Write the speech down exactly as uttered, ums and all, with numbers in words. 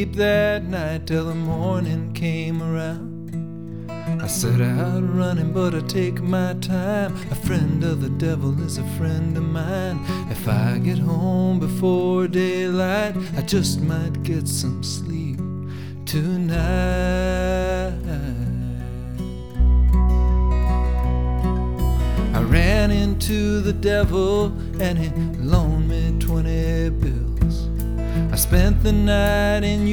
sleep that night till the morning came around. I set out running, but I take my time. A friend of the devil is a friend of mine. If I get home before daylight, I just might get some sleep tonight. I ran into the devil and he loaned me twenty bills. I spent the night in